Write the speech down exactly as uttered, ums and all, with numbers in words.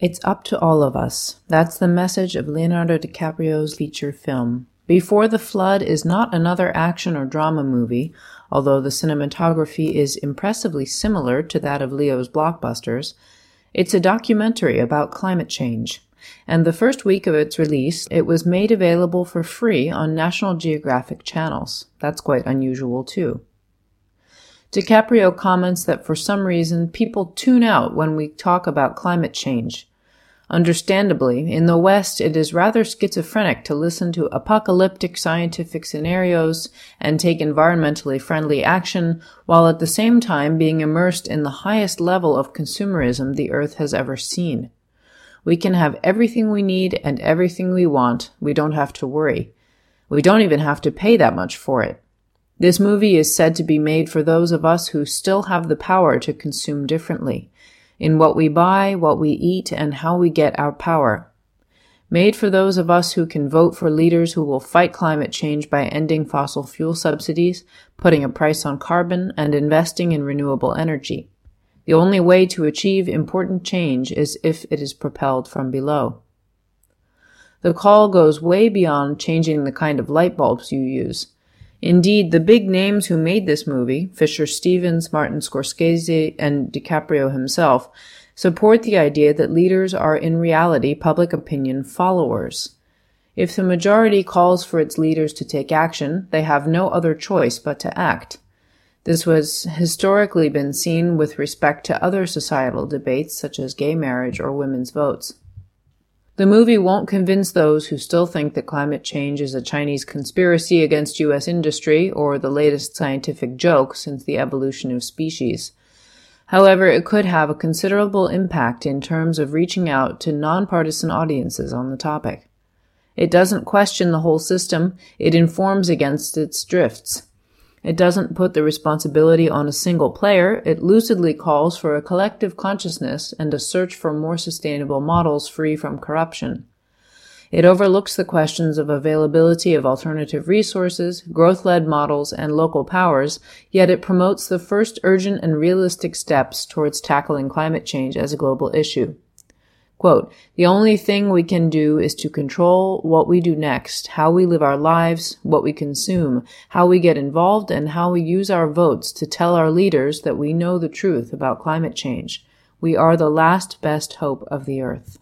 It's up to all of us. That's the message of Leonardo DiCaprio's feature film. Before the Flood is not another action or drama movie, although the cinematography is impressively similar to that of Leo's blockbusters. It's a documentary about climate change, and the first week of its release, it was made available for free on National Geographic channels. That's quite unusual, too. DiCaprio comments that for some reason, people tune out when we talk about climate change. Understandably, in the West, it is rather schizophrenic to listen to apocalyptic scientific scenarios and take environmentally friendly action, while at the same time being immersed in the highest level of consumerism the Earth has ever seen. We can have everything we need and everything we want. We don't have to worry. We don't even have to pay that much for it. This movie is said to be made for those of us who still have the power to consume differently, in what we buy, what we eat, and how we get our power. Made for those of us who can vote for leaders who will fight climate change by ending fossil fuel subsidies, putting a price on carbon, and investing in renewable energy. The only way to achieve important change is if it is propelled from below. The call goes way beyond changing the kind of light bulbs you use. Indeed, the big names who made this movie, Fisher Stevens, Martin Scorsese, and DiCaprio himself, support the idea that leaders are in reality public opinion followers. If the majority calls for its leaders to take action, they have no other choice but to act. This has historically been seen with respect to other societal debates such as gay marriage or women's votes. The movie won't convince those who still think that climate change is a Chinese conspiracy against U S industry or the latest scientific joke since the evolution of species. However, it could have a considerable impact in terms of reaching out to nonpartisan audiences on the topic. It doesn't question the whole system, it informs against its drifts. It doesn't put the responsibility on a single player, it lucidly calls for a collective consciousness and a search for more sustainable models free from corruption. It overlooks the questions of availability of alternative resources, growth-led models, and local powers, yet it promotes the first urgent and realistic steps towards tackling climate change as a global issue. Quote, "The only thing we can do is to control what we do next, how we live our lives, what we consume, how we get involved, and how we use our votes to tell our leaders that we know the truth about climate change. We are the last best hope of the Earth."